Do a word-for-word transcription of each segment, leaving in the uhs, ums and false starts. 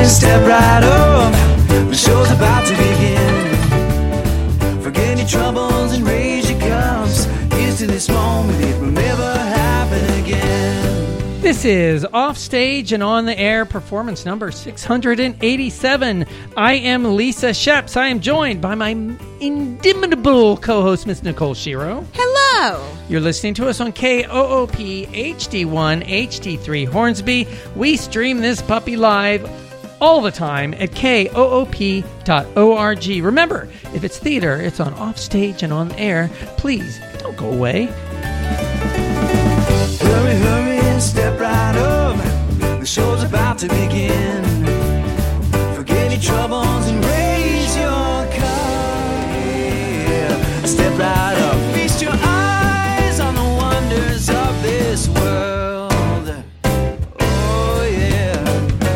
hurry, step right up. The show's about to begin. Forget your troubles and raise your cups. Here's to this moment, it will never happen again. This is Offstage and On the Air, performance number six hundred eighty-seven. I am Lisa Sheps. I am joined by my inimitable co-host, Miss Nicole Shiro. Hello. You're listening to us on K O O P H D one H D three Hornsby. We stream this puppy live all the time at K O O P dot org. Remember, if it's theater, it's on Offstage and On the Air. Please, don't go away. Hurry, hurry, step right up. The show's about to begin. Forget your troubles and raise your cup. Yeah. Step right up. Feast your eyes on the wonders of this world. Oh, yeah.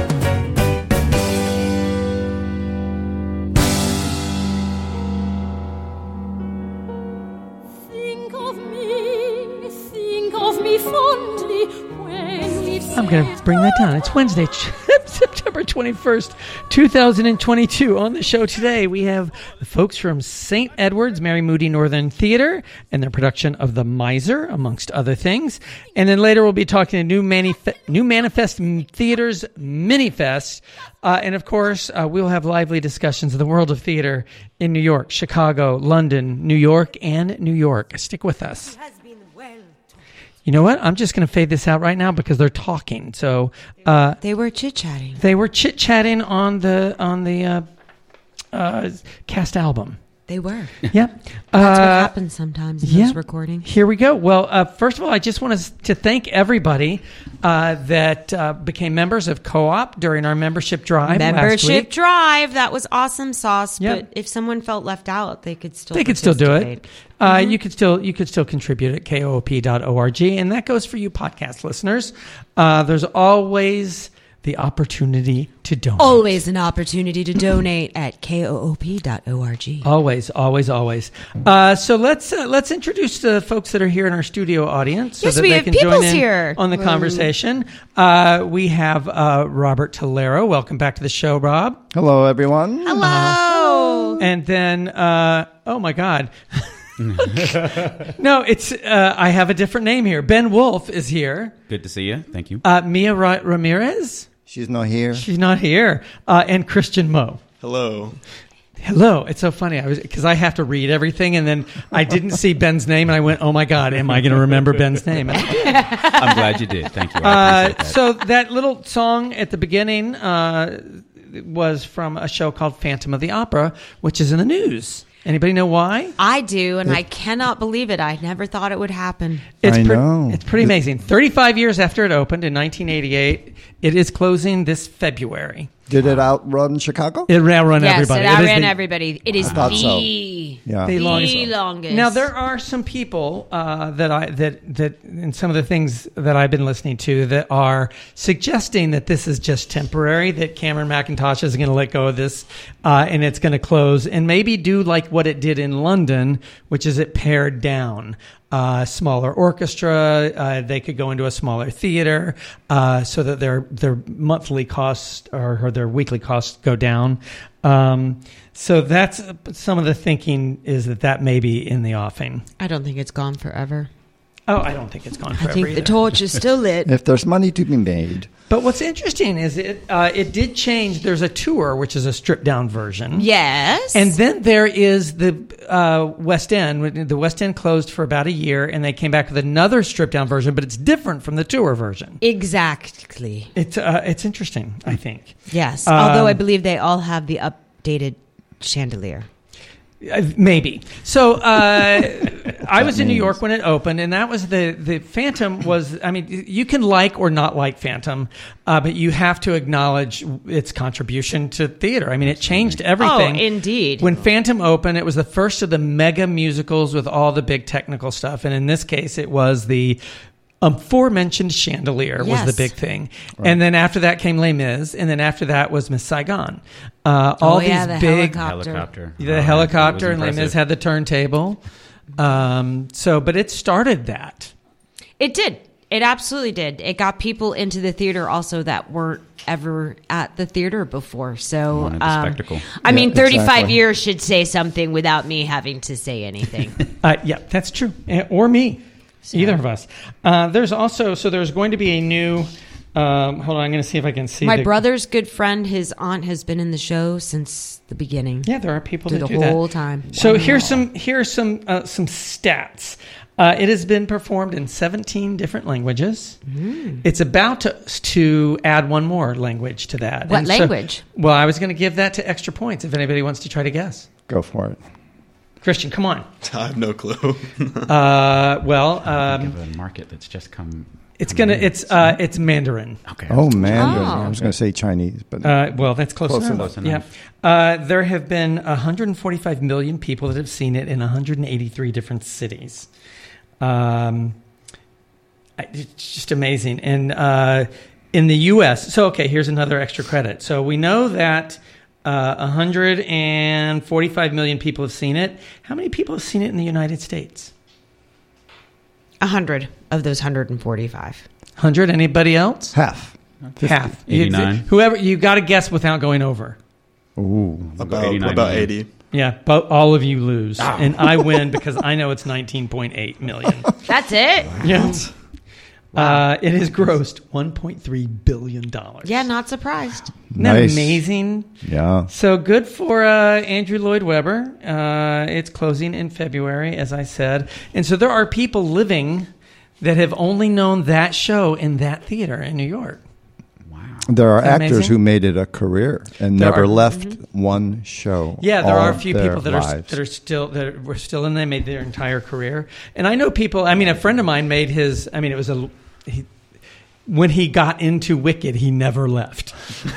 Think of me, think of me fondly when we I'm going to bring that down. It's Wednesday, September twenty-first, two thousand twenty-two. On the show today, we have the folks from Saint Edward's Mary Moody Northern Theater and their production of The Miser, amongst other things. And then later we'll be talking to New, Manif- New Manifest Theater's Minifest. Uh, and of course, uh, we'll have lively discussions of the world of theater in New York, Chicago, London, New York, and New York. Stick with us. You know what? I'm just going to fade this out right now because they're talking. So uh, They were chit-chatting. they were chit-chatting on the on the uh, uh, cast album. They were. Yep. That's Uh, what happens sometimes in yeah. this recording. Here we go. Well, uh, first of all, I just want to, to thank everybody uh, that uh, became members of Co-op during our membership drive last Membership week. drive. That was awesome sauce. Yep. But if someone felt left out, they could still They could still do it. participate. Uh, Mm-hmm. You could still you could still contribute at K O O P dot org, and that goes for you podcast listeners. Uh, there's always the opportunity to donate. Always an opportunity to donate at K O O P dot org. Always, always, always. Uh, so let's uh, let's introduce the folks that are here in our studio audience, so Yes, that we they have can join peoples in here. on the conversation. Uh, we have uh, Robert Tolero. Welcome back to the show, Rob. Hello, everyone. Hello. And then, uh, oh my God. No, it's uh, I have a different name here. Ben Wolf is here. Good to see you. Thank you. Uh, Mia Ra- Ramirez. She's not here. She's not here. Uh, and Christian Moe. Hello. Hello. It's so funny. I was because I have to read everything, and then I didn't see Ben's name, and I went, "Oh my God, am I going to remember Ben's name?" And I did. I'm glad you did. Thank you. I Uh, appreciate that. so that little song at the beginning uh, was from a show called Phantom of the Opera, which is in the news. Anybody know why? I do, and I cannot believe it. I never thought it would happen. It's I pre- know. It's pretty amazing. thirty-five years after it opened in nineteen eighty-eight, it is closing this February. Did it outrun Chicago? It outrun yes, everybody. it is outran the- everybody. It is I thought the, so. Yeah. the the longest. longest. Now there are some people uh, that I that that in some of the things that I've been listening to that are suggesting that this is just temporary. That Cameron McIntosh is going to let go of this uh, and it's going to close and maybe do like what it did in London, which is it pared down. Uh, smaller orchestra, uh, they could go into a smaller theater uh, so that their their monthly costs or, or their weekly costs go down. Um, so that's some of the thinking is that that may be in the offing. I don't think it's gone forever. Oh, I don't think it's gone I forever think either. the torch is still lit. If there's money to be made. But what's interesting is it uh, it did change. There's a tour, which is a stripped down version. Yes. And then there is the uh, West End. The West End closed for about a year, and they came back with another stripped down version, but it's different from the tour version. Exactly. It's uh, it's interesting, I think. Yes. Um, Although I believe they all have the updated chandelier. Uh, maybe. So uh, I was in New York when it opened, and that was the the Phantom was. I mean, you can like or not like Phantom, uh, but you have to acknowledge its contribution to theater. I mean, it changed everything. Oh, indeed. When Phantom opened, it was the first of the mega musicals with all the big technical stuff, and in this case, it was the aforementioned chandelier was Yes. the big thing. And then after that came Les Mis, and then after that was Miss Saigon. Uh, all Oh, yeah, these the big helicopter. Helicopter. the Oh, helicopter, it was and Les Mis impressive. had the turntable. Um, so, but it started that. It did. It absolutely did. It got people into the theater also that weren't ever at the theater before. So, Wanted the um, spectacle. I Yeah, mean, thirty-five exactly. years should say something without me having to say anything. Uh, yeah, that's true. Eh, Or me, either of us. Uh, there's also so there's going to be a new. Um, hold on, I'm going to see if I can see. My the, brother's good friend, his aunt, has been in the show since the beginning. Yeah, there are people Through that the do that whole time. So Wow. here's some here's some uh, some stats. Uh, it has been performed in seventeen different languages. Mm. It's about to, to add one more language to that. What And so- language? well, I was going to give that to extra points if anybody wants to try to guess. Go for it. Christian, come on. I have no clue. Uh, well, Think um, of a market that's just come. it's come gonna in. it's uh, it's Mandarin. Okay. Oh, Mandarin. Oh. I was going to say Chinese, but Uh, well, that's close, Close enough. enough. Close enough. Yeah. Uh, there have been one hundred forty-five million people that have seen it in one hundred eighty-three different cities. Um, I- it's just amazing. And uh, in the U S, so okay, here's another extra credit. So we know that uh, one hundred forty-five million people have seen it. How many people have seen it in the United States? A hundred of those one hundred forty-five. one hundred. Anybody else? half. Half. eighty-nine. Whoever, you got to guess without going over. Ooh. about eighty-nine about million. eighty. Yeah, but all of you lose, and I win because I know it's nineteen point eight million. That's it? Yeah, uh, it has grossed one point three billion dollars. Yeah, not surprised. Isn't that Nice. amazing? Yeah. So good for uh, Andrew Lloyd Webber. Uh, it's closing in February, as I said, and so there are people living that have only known that show in that theater in New York. There are Isn't that actors amazing? who made it a career and There never are- left one show. Yeah, there all are a few their people that are lives. that are still that are, were still in. They made their entire career, and I know people. I mean, a friend of mine made his. I mean, it was a. He, when he got into Wicked, he never left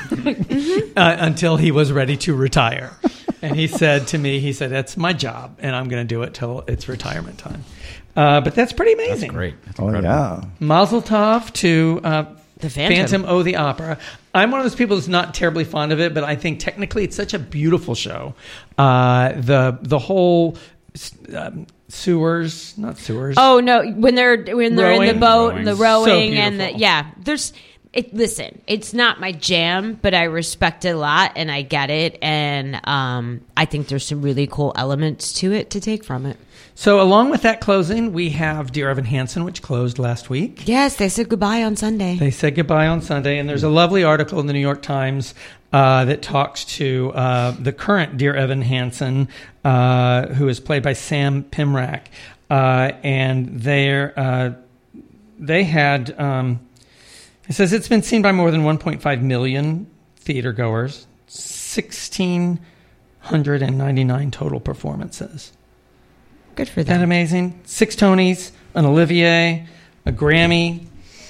uh, until he was ready to retire. And he said to me, he said, "That's my job, and I'm going to do it till it's retirement time." Uh, but that's pretty amazing. That's great. That's Oh, incredible. yeah. Mazel tov to uh, The Phantom. Phantom O the Opera. I'm one of those people that's not terribly fond of it, but I think technically it's such a beautiful show. Uh, the the whole um, sewers, not sewers. Oh no! When they're when they're in Rowing. the boat, Rowing. the So rowing, and the beautiful. yeah, there's. It, listen, it's not my jam, but I respect it a lot, and I get it, and um, I think there's some really cool elements to it to take from it. So along with that closing, we have Dear Evan Hansen, which closed last week. Yes, they said goodbye on Sunday. They said goodbye on Sunday, and there's a lovely article in the New York Times uh, that talks to uh, the current Dear Evan Hansen, uh, who is played by Sam Pimrak, uh, and they're uh, they had. Um, it says it's been seen by more than one point five million theater goers, one thousand six hundred ninety-nine total performances. Good for Isn't that them. amazing? Six Tonys, an Olivier, a Grammy.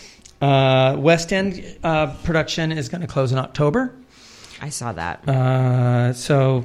Uh, West End uh, production is going to close in October. I saw that. Uh, so,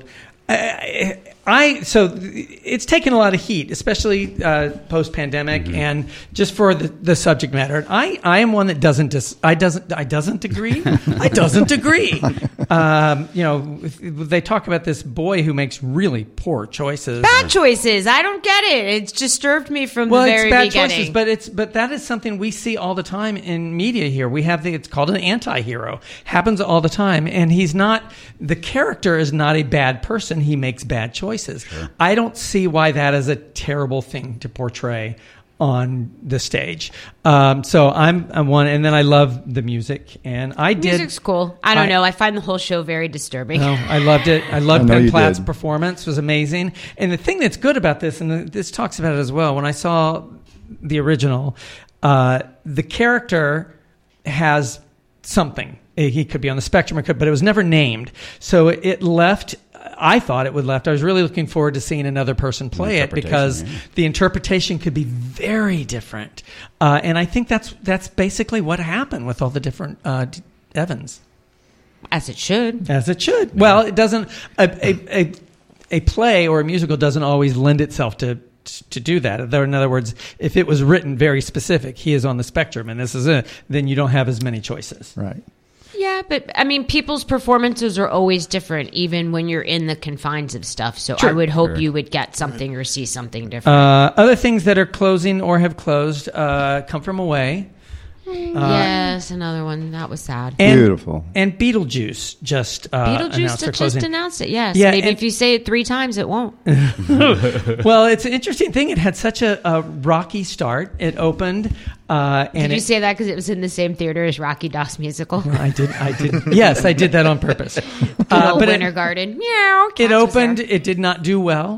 I, I so it's taken a lot of heat, especially uh, post pandemic, and just for the, the subject matter. I, I am one that doesn't dis, I doesn't I doesn't agree. I doesn't agree. Um, you know, they talk about this boy who makes really poor choices. Bad choices. I don't get it. It's disturbed me from Well, the it's very bad beginning. choices, but it's but that is something we see all the time in media here. We have the it's called an anti-hero. Happens all the time, and he's not the character is not a bad person. He makes bad choices. I don't see why that is a terrible thing to portray on the stage. Um, so I'm I'm one, and then I love the music, and I did. Music's cool. I don't I- know. I find the whole show very disturbing. No, I loved it. I loved I know Ben you Platt's did. performance. Was amazing. And the thing that's good about this, and the, this talks about it as well, when I saw the original, uh, the character has something. He could be on the spectrum, it could, but it was never named. So it, it left. I thought it would left. I was really looking forward to seeing another person play it Interpretation, because yeah. the interpretation could be very different. Uh, and I think that's that's basically what happened with all the different uh, Evans. As it should. As it should. Well, it doesn't. A, a, a, a play or a musical doesn't always lend itself to to do that. Though, in other words, if it was written very specific, he is on the spectrum, and this is it, then you don't have as many choices. Right. Yeah, but I mean, people's performances are always different, even when you're in the confines of stuff. So Sure. I would hope Sure. you would get something or see something different. Uh, other things that are closing or have closed uh, come from away. yes, another one that was sad. And, Beautiful. And Beetlejuice just uh, announced Beetlejuice their just closing. announced it. Yes, Yeah, maybe and- if you say it three times, it won't. Well, it's an interesting thing. It had such a, a rocky start. It opened, uh, and Did you it, say that because it was in the same theater as Rocky Das musical? I did. I did. Yes, I did that on purpose. Good Uh, old but Winter it, Garden. Meow. it Cats was opened. there. It did not do well.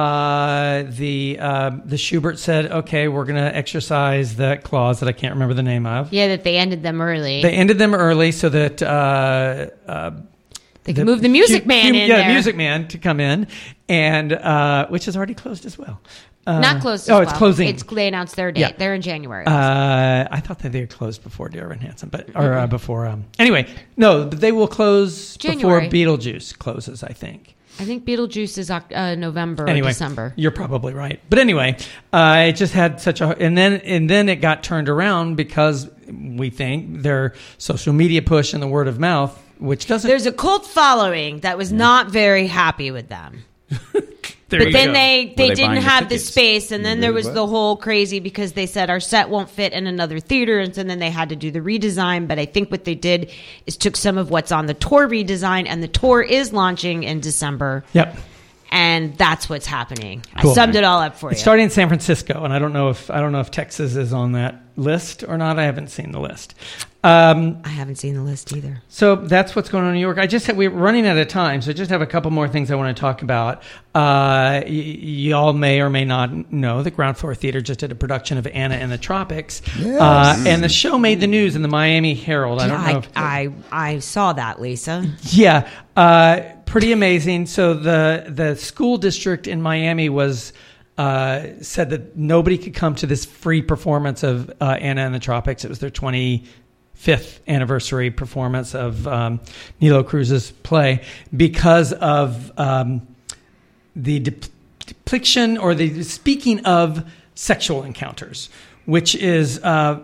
Uh, the uh, the Schubert said, "Okay, we're going to exercise that clause that I can't remember the name of." Yeah, that they ended them early. They ended them early so that uh, uh, They can move the Music Hu- Man Hu- in yeah, there. Music Man to come in, and uh, which is already closed as well. Uh, Not closed. Oh, as it's well. closing. It's they announced their date. Yeah. They're in January. Uh, I thought that they had closed before Dear Evan Hansen, but or uh, before. Um, anyway, no, but they will close January. before Beetlejuice closes. I think. I think Beetlejuice is Oct- uh, November Anyway, or December. you're probably right. But anyway, uh, it just had such a, and then and then it got turned around because we think their social media push and the word of mouth, which doesn't. There's a cult following that was not very happy with them. there But you then go. they, Were they they didn't buying the have the tickets? space, and then there was What? the whole crazy because they said our set won't fit in another theater, and so then they had to do the redesign. But I think what they did is took some of what's on the tour redesign, and the tour is launching in December, Yep. and that's what's happening. Cool. I summed it all up for you. It's starting in San Francisco, and I don't know if I don't know if Texas is on that list or not. I haven't seen the list. Um, I haven't seen the list either. So that's what's going on in New York. I just have, we're running out of time, so I just have a couple more things I want to talk about. Uh, y- y'all may or may not know that Ground Floor Theater just did a production of Anna in the Tropics, Yes. uh, and the show made the news in the Miami Herald. I don't know. I, If, I, I saw that, Lisa. yeah, uh, pretty amazing. So the the school district in Miami was. Uh, said that nobody could come to this free performance of uh, Anna in the Tropics. It was their twenty-fifth anniversary performance of um, Nilo Cruz's play because of um, the de- depiction or the speaking of sexual encounters, which is uh,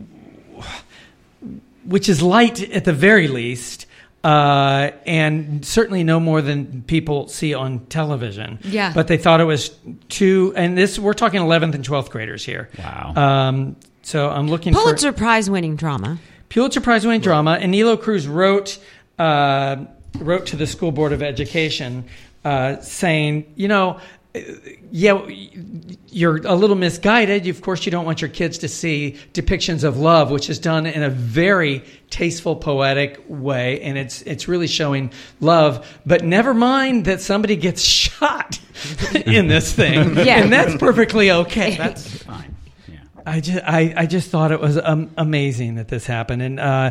which is light at the very least. Uh, and certainly no more than people see on television. Yeah. But they thought it was too, and this, we're talking eleventh and twelfth graders here. Wow. Um, so I'm looking Pulitzer for Prize winning drama. Pulitzer Prize winning drama, and Nilo Cruz wrote, uh, wrote to the School Board of Education, uh, saying, you know, yeah, you're a little misguided. Of course, you don't want your kids to see depictions of love, which is done in a very tasteful, poetic way, and it's it's really showing love. But never mind that somebody gets shot in this thing, Yeah. and that's perfectly okay. That's fine. Yeah. I just, I, I just thought it was um, amazing that this happened, and uh,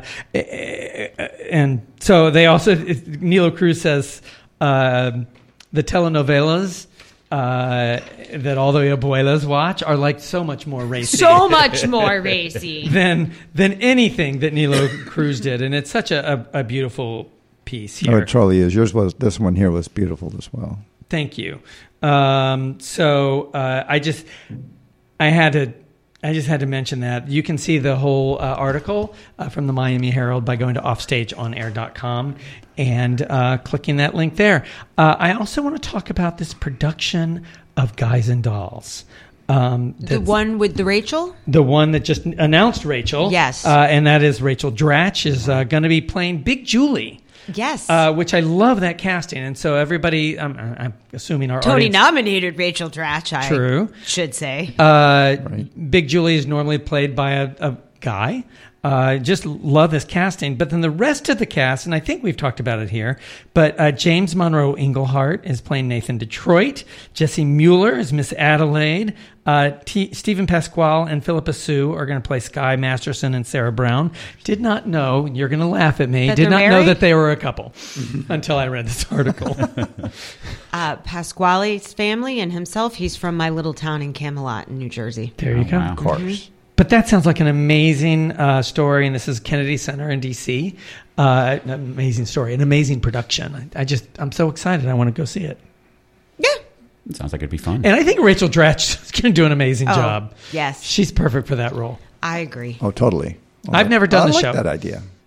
and so they also Nilo Cruz says uh, the telenovelas. Uh, that all the abuelas watch are like so much more racy So much more racy. than than anything that Nilo Cruz did, and it's such a, a, a beautiful piece here. Oh, it truly is. Yours was, this one here was beautiful as well. Thank you. Um, so uh, I just I had to I just had to mention that. You can see the whole uh, article uh, from the Miami Herald by going to offstage on air dot com and uh, clicking that link there. Uh, I also want to talk about this production of Guys and Dolls. Um, The that's- one with the Rachel? the one that just announced Rachel. Yes. Uh, and that is Rachel Dratch is uh, going to be playing Big Julie. Yes. Uh, which I love that casting. And so everybody, I'm, I'm assuming our Tony audience... nominated Rachel Dratch, I True. should say. Uh, Big Julie is normally played by a, a guy. Uh, just love this casting. But then the rest of the cast, and I think we've talked about it here, but uh, James Monroe Englehart is playing Nathan Detroit. Jesse Mueller is Miss Adelaide. Uh, T- Stephen Pasquale and Philippa Sue are going to play Sky Masterson and Sarah Brown. Did not know, you're going to laugh at me, That did they're not know married? that they were a couple until I read this article. Uh, Pasquale's family and himself, he's from my little town in Camelot in New Jersey. There you Oh, go. wow. Of course. But that sounds like an amazing uh, story, and this is Kennedy Center in D C. Uh, an amazing story, an amazing production. I, I just, I'm so excited. I want to go see it. Yeah. It sounds like it'd be fun. And I think Rachel Dratch is going to do an amazing Oh, job. yes. She's perfect for that role. Uh, I agree. Oh, totally. Oh, I've never done I the like show. that idea.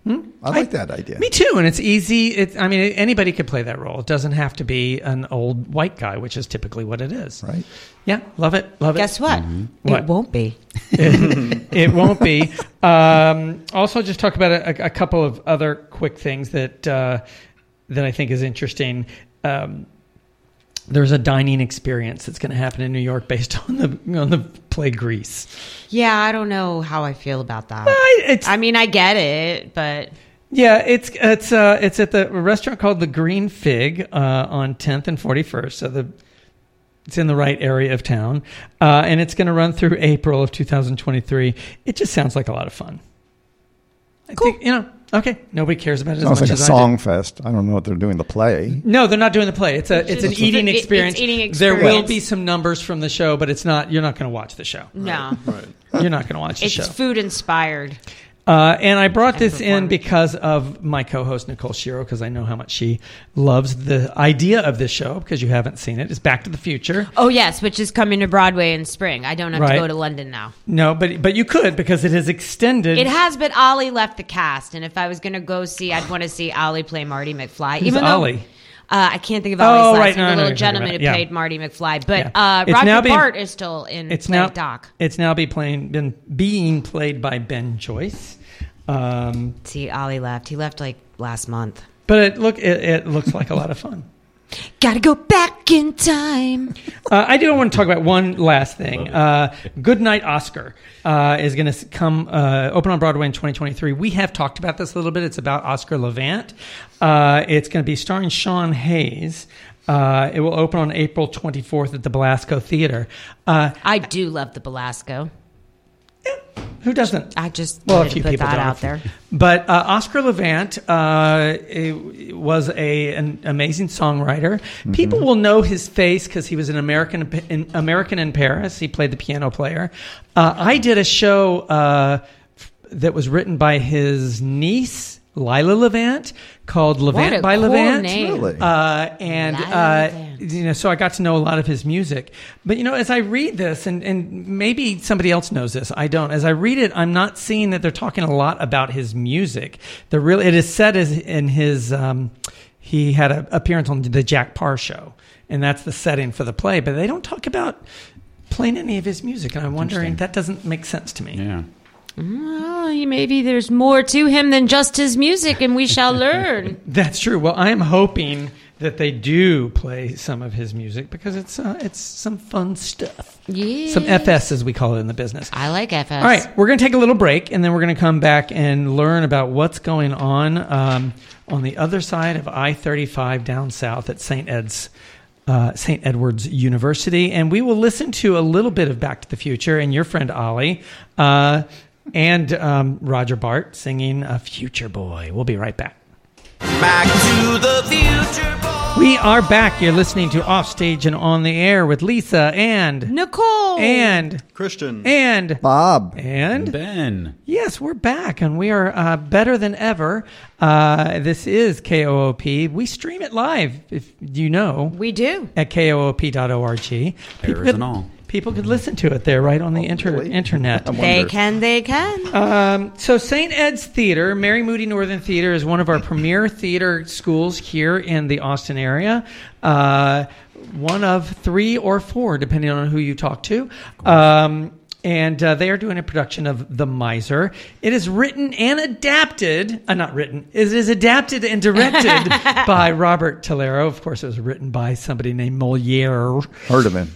I like that idea. Me too, and it's easy. It's, I mean, anybody could play that role. It doesn't have to be an old white guy, which is typically what it is. Right. Yeah, love it, love it. Guess what? What? It won't be. it, it won't be. Um, also, just talk about a, a couple of other quick things that uh, that I think is interesting. Um, there's a dining experience that's going to happen in New York based on the on the play Grease. Yeah, I don't know how I feel about that. I, it's, I mean, I get it, but yeah, it's it's uh, it's at the restaurant called the Green Fig uh, on tenth and forty-first. So the it's in the right area of town, uh, and it's going to run through April of two thousand twenty-three. It just sounds like a lot of fun. I Cool. think, you know, okay, nobody cares about it Sounds as much like a as I song do. fest. I don't know what they're doing the play. No, they're not doing the play. It's a it's an just- eating it- it's experience. eating There will experience. be some numbers from the show, but it's not. You're not going to watch the show. no. You're not going to watch the It's show. food inspired. Uh, and I brought Kind of this in performance. because of my co-host Nicole Shiro, because I know how much she loves the idea of this show. Because you haven't seen it, it's Back to the Future. Oh, yes, which is coming to Broadway in spring. I don't have Right. to go to London now. No, but but you could, because it is extended. It has, but Ollie left the cast, and if I was going to go see, I'd want to see Ollie play Marty McFly. Who's even though, Ollie? Uh, I can't think of Oh, Ollie's right. last No, name. no, The no, little you're talking gentleman about who it. Yeah. played Marty McFly, but Yeah. uh, It's Roger now being- Bart is still in It's playing now Doc. It's now be playing been being played by Ben Joyce. Um, See, Ollie left. He left like last month. but it look it, it looks like a lot of fun. Gotta go back in time. Uh, I do want to talk about one last thing. Uh, Good Night Oscar uh, is going to come uh, open on Broadway in twenty twenty-three. We have talked about this a little bit. It's about Oscar Levant. Uh, it's going to be starring Sean Hayes. Uh, it will open on April twenty-fourth at the Belasco Theater. Uh, I do love the Belasco. who doesn't? I just Well, a wanted few to put people that don't. out there. But uh, Oscar Levant uh, it was a an amazing songwriter. People will know his face because he was an American in, American in Paris. He played the piano player. Uh, I did a show uh, f- that was written by his niece, Lila Levant, called Levant What a by cool Levant. name. Really? Uh, and Lila uh, Levant. you know, so I got to know a lot of his music. But you know, as I read this, and, and maybe somebody else knows this, I don't. As I read it, I'm not seeing that they're talking a lot about his music. The real it is said as in his um, he had an appearance on the Jack Parr show, and that's the setting for the play. But they don't talk about playing any of his music, and I'm wondering Interesting. that doesn't make sense to me. Yeah. Oh, maybe there's more to him than just his music, and we shall learn. That's true. Well, I am hoping that they do play some of his music because it's uh, it's some fun stuff. Yeah. Some F S, as we call it in the business. I like F S. All right, we're going to take a little break, and then we're going to come back and learn about what's going on um, on the other side of I thirty-five down south at Saint Ed's. Uh, Saint Edward's University, and we will listen to a little bit of Back to the Future and your friend Ollie uh, and um, Roger Bart singing uh, Future Boy. We'll be right back. Back to the future, boy. We are back. You're listening to Offstage and On the Air with Lisa and Nicole. and Christian. and Bob. and Ben. yes, we're back, and we are uh, better than ever. Uh, this is K O O P. We stream it live, if you know, We do. at K O O P dot org. People Errors could, and all. people could listen to it there right on the inter- really? internet. They can, they can. Um, so Saint Ed's Theater, Mary Moody Northern Theater, is one of our premier theater schools here in the Austin area. Uh, one of three or four, depending on who you talk to. Um, and uh, they are doing a production of The Miser. It is written and adapted, uh, not written, it is adapted and directed by Robert Tolero. Of course, it was written by somebody named Moliere. Heard of him.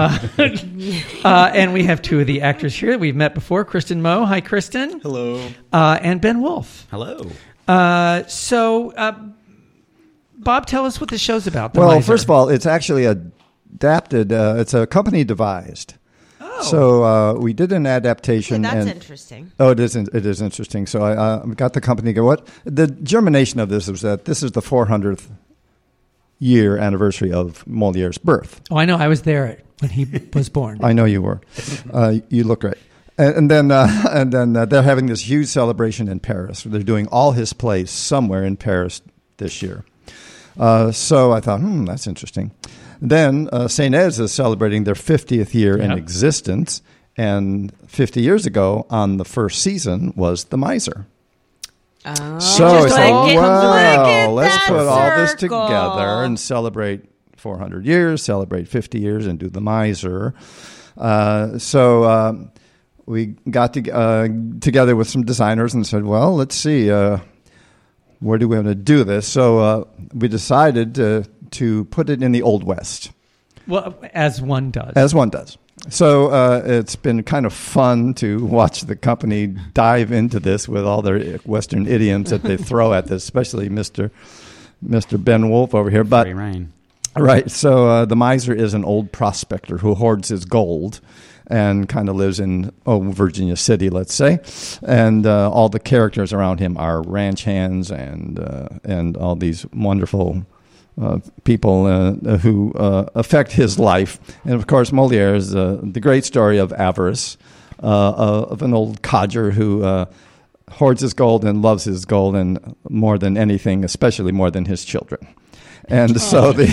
Uh, and we have two of the actors here that we've met before. Kristen Moe. Hi, Kristen. Hello. Uh, and Ben Wolf. Hello. Uh, so, uh, Bob, tell us what the show's about. The Well, Miser. first of all, it's actually adapted. Uh, it's a company devised. Oh. So uh, we did an adaptation. That's and, interesting. Oh, it is. in- It is interesting. So I uh, got the company. to go. What the germination of this was that this is the four hundredth year anniversary of Moliere's birth. Oh, I know. I was there when he was born. I know you were. Uh, you look great. And, and then, uh, and then uh, they're having this huge celebration in Paris. They're doing all his plays somewhere in Paris this year. Uh, so I thought, hmm, that's interesting. Then uh, Saint Ed's is celebrating their fiftieth year in Yep. existence, and fifty years ago, on the first season, was The Miser. Oh, So just it's like like, it- look at well, let's that put all this circle. together and celebrate four hundred years, celebrate fifty years, and do the miser. Uh, so um, we got to, uh, together with some designers and said, well, let's see, uh, where do we want to do this? So uh, we decided to, to put it in the Old West, Well, as one does. as one does. So uh, it's been kind of fun to watch the company dive into this with all their Western idioms that they throw at this, especially Mister Mister Ben Wolf over here. But Free reign. right, so uh, the miser is an old prospector who hoards his gold and kind of lives in oh Virginia City, let's say, and uh, all the characters around him are ranch hands and uh, and all these wonderful uh, people uh, who uh, affect his life. And of course, Molière is uh, the great story of avarice, uh, uh, of an old codger who uh, hoards his gold and loves his gold, and more than anything, especially more than his children. And so the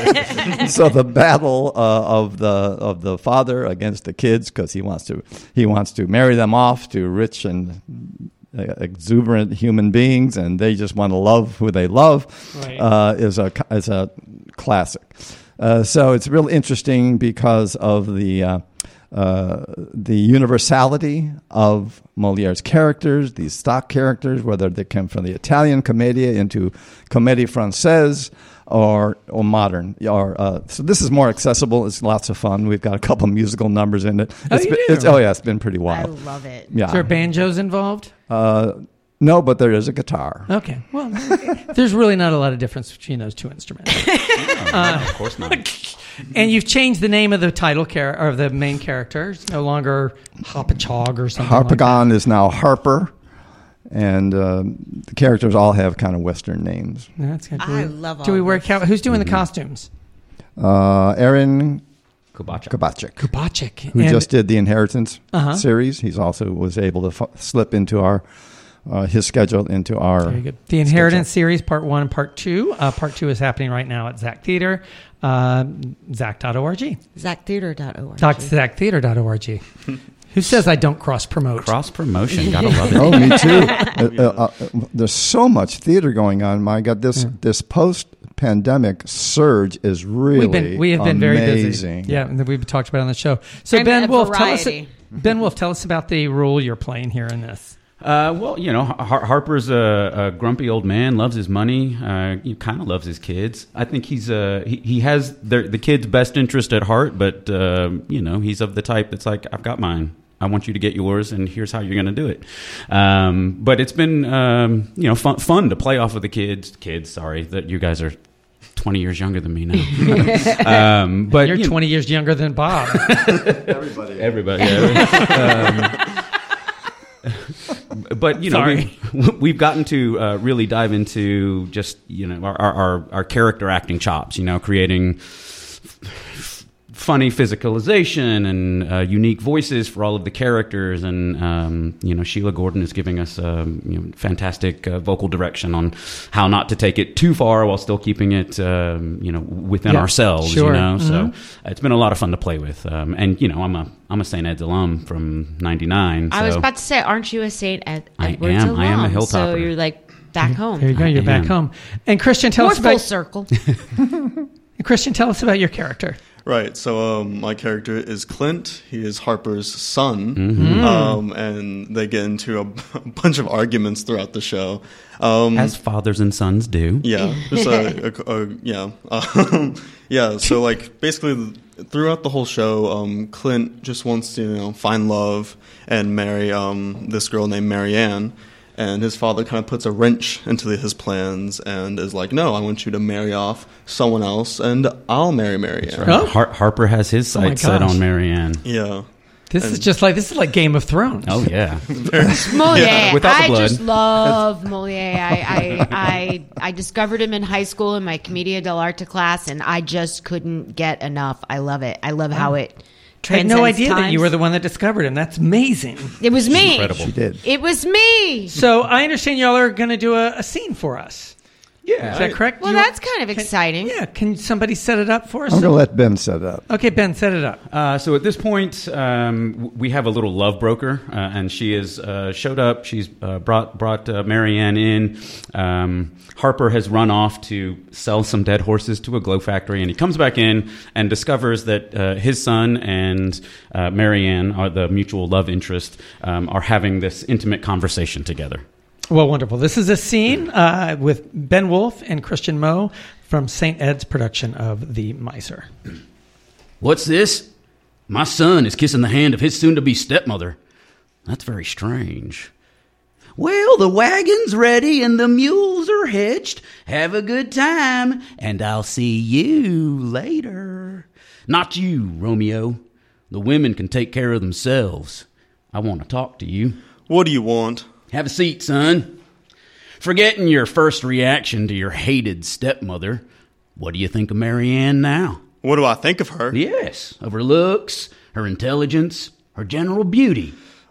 so the battle uh, of the of the father against the kids, because he wants to he wants to marry them off to rich and uh, exuberant human beings, and they just want to love who they love, Right. uh, is a is a classic. Uh, so it's real interesting because of the uh, uh, the universality of Molière's characters, these stock characters, whether they come from the Italian commedia into comédie française or or modern. Or uh, so this is more accessible. It's lots of fun. We've got a couple musical numbers in it. Oh, It's you been, do? It's, oh yeah, it's been pretty I wild. love it. Yeah. Is there banjos involved? Uh, no, but there is a guitar. Okay. Well, there's really not a lot of difference between those two instruments. No, of course not. And you've changed the name of the title character, or the main character. It's no longer Hopachog or something like that. Harpagon is now Harper, and uh, the characters all have kind of Western names. That's good. Do I we- love Do we all wear this. cow- Who's doing the costumes? Uh, Aaron Kubacha. Kabachik, Kubachik. who And- just did the Inheritance Uh-huh. series. He's also was able to f- slip into our uh, his schedule into our. Very good. The Inheritance series, part one and part two. Uh, part two is happening right now at Zach Theater, uh, zach dot org. zach theater dot org. zach theater dot org. Who says I don't cross promote? Cross promotion. Gotta love it. Oh, me too. uh, uh, uh, there's so much theater going on. My God, this this post pandemic surge is really We've been, we have been very amazing. busy. Yeah, and we've talked about it on the show. So And Ben a Wolf, tell us, variety. Ben Wolf, tell us about the role you're playing here in this. Uh, well, you know, Har- Harper's a, a grumpy old man, loves his money, uh, he kind of loves his kids. I think he's uh, he, he has the, the kids' best interest at heart, but, uh, you know, he's of the type that's like, I've got mine. I want you to get yours, and here's how you're going to do it. Um, but it's been, um, you know, fun, fun to play off of the kids. Kids, sorry, that you guys are twenty years younger than me now. um, but You're you know, twenty years younger than Bob. Everybody. Everybody. Yeah. um, but you know, Sorry. we've, we've gotten to uh, really dive into just you know our, our our character acting chops. You know, creating funny physicalization and uh, unique voices for all of the characters, and um, you know Sheila Gordon is giving us um, you know, fantastic uh, vocal direction on how not to take it too far while still keeping it um, you know within Yeah, ourselves. sure. You know, Mhm. so it's been a lot of fun to play with, um, and you know I'm a I'm a Saint Ed's alum from ninety-nine. I was so- about to say, aren't you a Saint Ed- I Edwards am. alum? I am a So Hilltopper. you're like back home. There you go. I You're back am. home. And Christian, tell More us full about circle. Christian. Tell us about your character. Right. So um, my character is Clint. He is Harper's son, Mm-hmm. um, and they get into a, a bunch of arguments throughout the show. Um, as fathers and sons do. yeah, just a, a, a, yeah, um, yeah. So like basically throughout the whole show, um, Clint just wants to you know find love and marry um, this girl named Marianne. And his father kind of puts a wrench into his plans and is like, no, I want you to marry off someone else and I'll marry Marianne. Right. Oh. Har- Harper has his Oh my sights set gosh. on Marianne. Yeah. This is And- just like this is like Game of Thrones. Oh yeah. Molière. Without the I blood. just love Molière. I, I, I, I discovered him in high school in my Commedia dell'arte class, and I just couldn't get enough. I love it. I love how it I had transcends no idea that times. you were the one that discovered him. That's amazing. It was me. Incredible. She did. It was me. So I understand y'all are going to do a, a scene for us. Yeah, Is that I- correct? Well, You- that's kind of exciting. Yeah. Can somebody set it up for us? I'm going to let Ben set it up. Okay, Ben, set it up. Uh, so at this point, um, w- we have a little love broker, uh, and she has uh, showed up. She's uh, brought brought uh, Marianne in. Um, Harper has run off to sell some dead horses to a glow factory, and he comes back in and discovers that uh, his son and uh, Marianne, are the mutual love interest, um, are having this intimate conversation together. Well, wonderful. This is a scene uh, with Ben Wolf and Christian Moe from Saint Ed's production of The Miser. What's this? My son is kissing the hand of his soon-to-be stepmother. That's very strange. Well, the wagon's ready and the mules are hitched. Have a good time, and I'll see you later. Not you, Romeo. The women can take care of themselves. I want to talk to you. What do you want? Have a seat, son. Forgetting your first reaction to your hated stepmother, what do you think of Marianne now? What do I think of her? Yes, of her looks, her intelligence, her general beauty.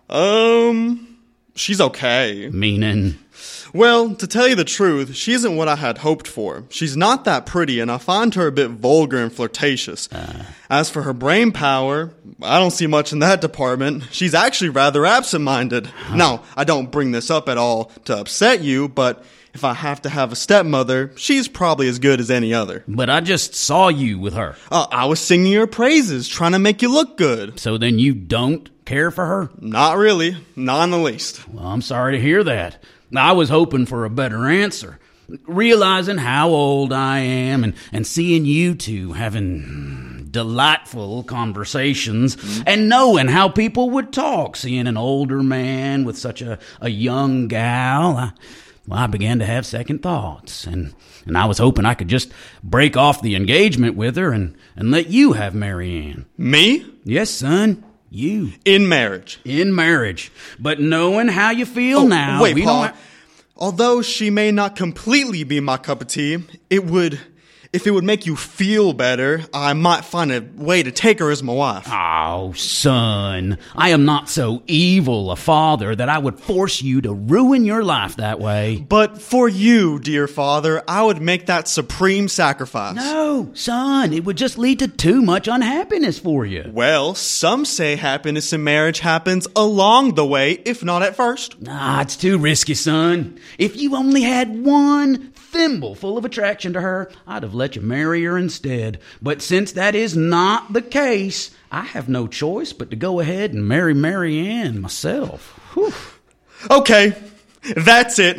Um, she's okay. Meaning, Well, to tell you the truth, she isn't what I had hoped for. She's not that pretty, and I find her a bit vulgar and flirtatious. Uh. As for her brain power, I don't see much in that department. She's actually rather absent-minded. Now, I don't bring this up at all to upset you, but if I have to have a stepmother, she's probably as good as any other. but I just saw you with her. Uh, I was singing your praises, trying to make you look good. So then you don't care for her? Not really. Not in the least. Well, I'm sorry to hear that. I was hoping for a better answer. Realizing how old I am and, and seeing you two having delightful conversations and knowing how people would talk, seeing an older man with such a, a young gal, I, well, I began to have second thoughts. And, and I was hoping I could just break off the engagement with her and, and let you have Marianne. Me? Yes, son, you. In marriage. In marriage. But knowing how you feel Oh, now, wait, we Paul. don't... Ha- Although she may not completely be my cup of tea, it would, if it would make you feel better, I might find a way to take her as my wife. Oh, son, I am not so evil a father that I would force you to ruin your life that way. But for you, dear father, I would make that supreme sacrifice. No, son, it would just lead to too much unhappiness for you. Well, some say happiness in marriage happens along the way, if not at first. Ah, it's too risky, son. If you only had one thimble full of attraction to her, I'd have let you marry her instead. But since that is not the case, I have no choice but to go ahead and marry Marianne myself. Whew. Okay, that's it.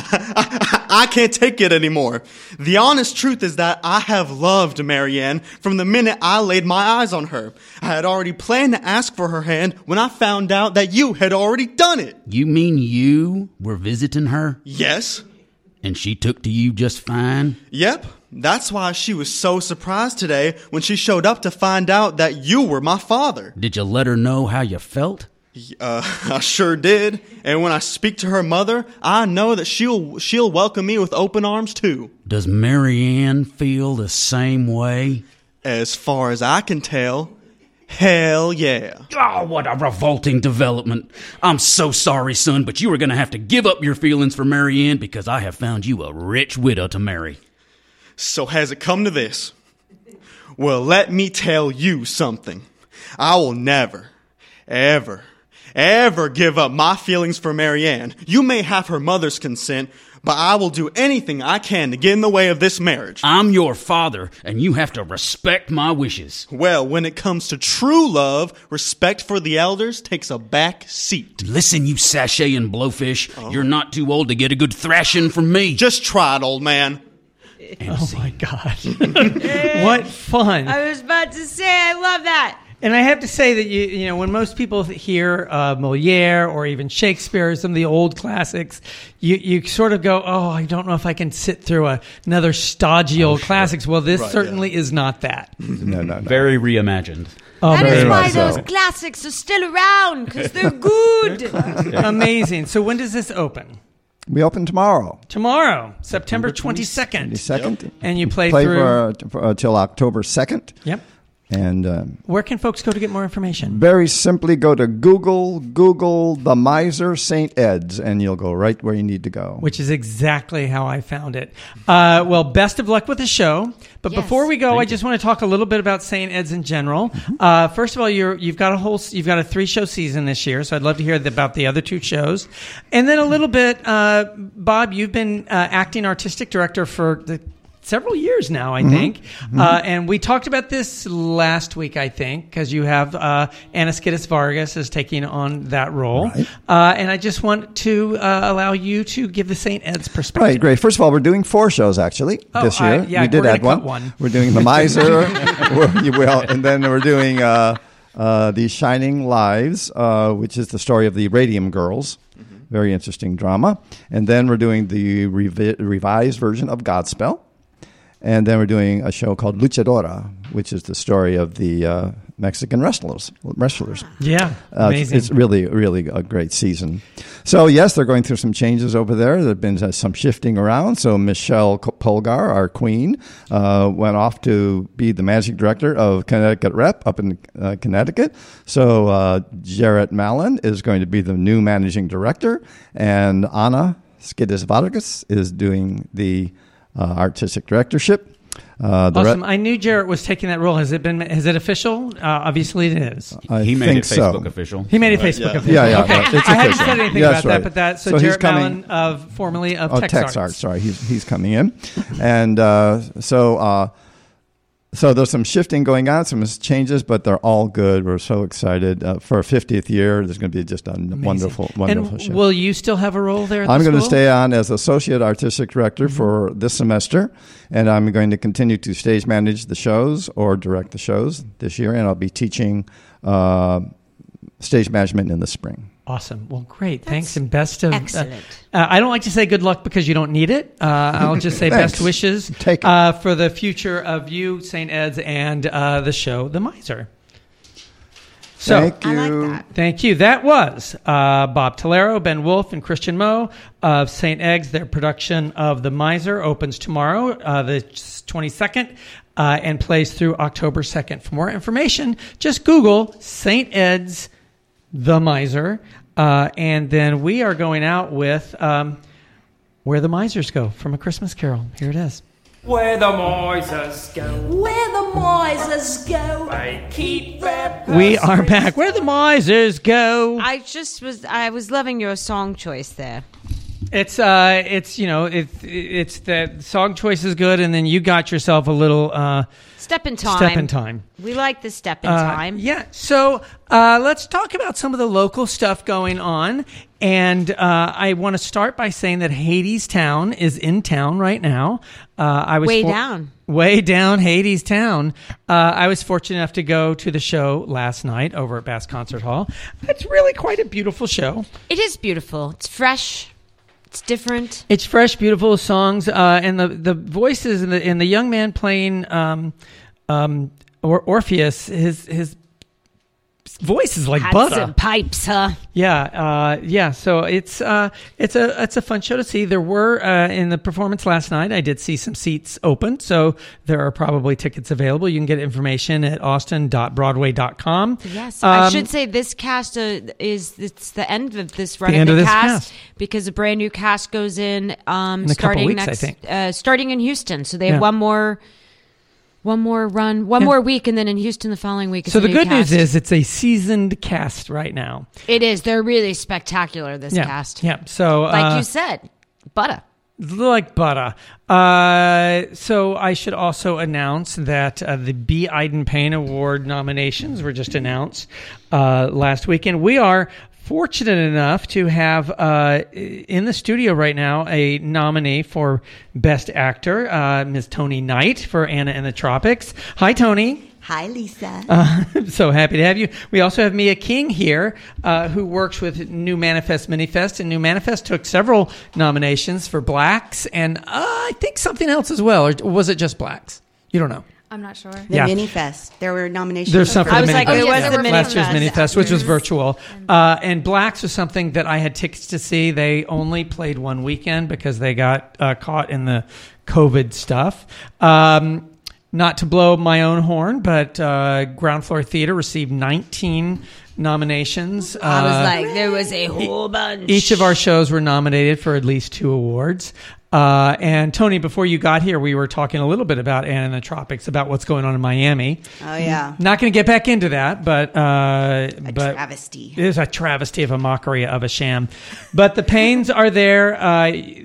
I can't take it anymore. The honest truth is that I have loved Marianne from the minute I laid my eyes on her. I had already planned to ask for her hand when I found out that you had already done it. You mean you were visiting her? Yes. And she took to you just fine? Yep. That's why she was so surprised today when she showed up to find out that you were my father. Did you let her know how you felt? Uh, I sure did. And when I speak to her mother, I know that she'll she'll welcome me with open arms too. Does Marianne feel the same way? As far as I can tell, hell yeah. Oh, what a revolting development. I'm so sorry, son, but you are going to have to give up your feelings for Marianne because I have found you a rich widow to marry. So has it come to this? Well, let me tell you something. I will never, ever, ever give up my feelings for Marianne. You may have her mother's consent, but I will do anything I can to get in the way of this marriage. I'm your father, and you have to respect my wishes. Well, when it comes to true love, respect for the elders takes a back seat. Listen, you sachet and blowfish, oh. You're not too old to get a good thrashing from me. Just try it, old man. Oh my God. What fun. I was about to say, I love that. And I have to say that, you you know, when most people hear uh, Moliere or even Shakespeare, some of the old classics, you, you sort of go, oh, I don't know if I can sit through a, another stodgy old oh, sure. classics. Well, this right, certainly yeah. is not that. No, no, no. Very reimagined. Oh, that is why so. those classics are still around, because they're good. Amazing. So when does this open? We open tomorrow. Tomorrow, September twenty-second. twenty-second. Yep. And you play, play through... for, uh, for, uh, till October second. Yep. And um, Where can folks go to get more information? very simply go to Google, Google The Miser Saint Ed's, and you'll go right where you need to go. Which is exactly how I found it. Uh, well, best of luck with the show. But Yes. before we go, Thank I you. just want to talk a little bit about Saint Ed's in general. Uh, first of all, you're, you've got a whole, you've got a three show season this year, so I'd love to hear about the other two shows. And then a little bit, uh, Bob, you've been uh, acting artistic director for the several years now, I think. Uh, and we talked about this last week, I think, because you have uh, Anaskidis Vargas is taking on that role. Right. Uh, and I just want to uh, allow you to give the Saint Ed's perspective. Right, great. First of all, we're doing four shows actually Oh, this year. I- yeah, we did we're gonna add one. cut one. We're doing The Miser, we're- you will, and then we're doing uh, uh, The Shining Lives, uh, which is the story of the Radium Girls. Very interesting drama. And then we're doing the revi- revised version of Godspell. And then we're doing a show called Luchadora, which is the story of the uh, Mexican wrestlers. Wrestlers. Yeah, Uh, it's, amazing. it's really, really a great season. So, yes, they're going through some changes over there. There have been uh, some shifting around. So, Michelle Polgar, our queen, uh, went off to be the managing director of Connecticut Rep up in uh, Connecticut. So, uh, Jarrett Mallon is going to be the new managing director. And Anna Skidis Vargas is doing the uh, artistic directorship. Uh, the Awesome. re- I knew Jarrett was taking that role. Has it been? Is it official? Uh, obviously, it is. I He made think it so. Facebook official. He made it Uh, Facebook yeah. official. Yeah, yeah, Okay. no, it's I hadn't official. said anything That's about that, right. but that. So, So he's Jarrett coming- Mallon, of formerly of Oh, Tex, Tex Arts. Arts. Sorry, he's he's coming in, and uh, so uh, so there's some shifting going on, some changes, but they're all good. We're so excited uh, for a fiftieth year. There's going to be just a Amazing. wonderful, wonderful And show. will you still have a role there? At I'm the going to school? stay on as associate artistic director Mm-hmm. for this semester, and I'm going to continue to stage manage the shows or direct the shows this year, and I'll be teaching uh, stage management in the spring. Awesome. Well, great. Thanks and best of. excellent. Uh, uh, I don't like to say good luck because you don't need it. Uh, I'll just say Thanks. best wishes Take it. uh, for the future of you, Saint Ed's, and uh, the show, The Miser. So, Thank you. I like that. Thank you. That was uh, Bob Tolero, Ben Wolf, and Christian Moe of Saint Eggs. Their production of The Miser opens tomorrow, uh, the twenty-second, uh, and plays through October second. For more information, just Google Saint Ed's The Miser. Uh, and then we are going out with um, Where the Misers Go from A Christmas Carol. Here it is. Where the misers go, Where the misers go, they keep their We are back. Where the Misers Go. I just was I was loving your song choice there. It's uh, it's you know, it's it's that song choice is good, and then you got yourself a little uh, Step in time. step in time. We like the step in Uh, time. yeah. So uh, let's talk about some of the local stuff going on, and uh, I want to start by saying that Hades Town is in town right now. Uh, I was Way for- down. Way down Hades Town. Uh, I was fortunate enough to go to the show last night over at Bass Concert Hall. It's really quite a beautiful show. It is beautiful. It's fresh. It's different. It's fresh, beautiful songs, uh, and the the voices and the and the young man playing um, um, or Orpheus. His his voice is like Had butter. some pipes, huh? Yeah, uh, yeah. So it's uh, it's a it's a fun show to see. There were uh, in the performance last night. I did see some seats open, so there are probably tickets available. You can get information at austin dot broadway dot com. Yes, I Um, should say this cast uh, is it's the end of this run The of end the of this cast, cast. because a brand new cast goes in um, In a couple starting weeks, I next think. Uh, starting in Houston. So they have Yeah. one more one more run, one Yeah. more week, and then in Houston the following week. Is So a the new good news cast. is it's a seasoned cast right now. it is they're really spectacular. This Yeah, cast, yeah. So like uh, you said, butter. like butter. Uh, so I should also announce that uh, the B. Iden Payne Award nominations were just announced uh, last weekend. We are fortunate enough to have uh, in the studio right now a nominee for Best Actor, uh, Miz Tony Knight for Anna and the Tropics. Hi, Tony. Hi, Lisa. Uh, I'm so happy to have you. We also have Mia King here, uh, who works with New Manifest Minifest, and New Manifest took several nominations for Blacks, and uh, I think something else as well, or was it just Blacks? You don't know. I'm not sure. The Yeah. Mini Fest. There were nominations. There's some for I the was like, Minifest. it was Yeah. the Mini last year's Fest. Minifest, which was virtual, uh, and Blacks was something that I had tickets to see. They only played one weekend because they got uh, caught in the COVID stuff. Um, not to blow my own horn, but uh, Ground Floor Theater received nineteen nominations. I was Uh, like, there was a whole bunch. Each of our shows were nominated for at least two awards. Uh, and Tony, before you got here, we were talking a little bit about Anna in the Tropics, about what's going on in Miami. Oh, yeah. Not going to get back into that, but uh, A but travesty. It is a travesty of a mockery of a sham. But the Pains are there. Uh,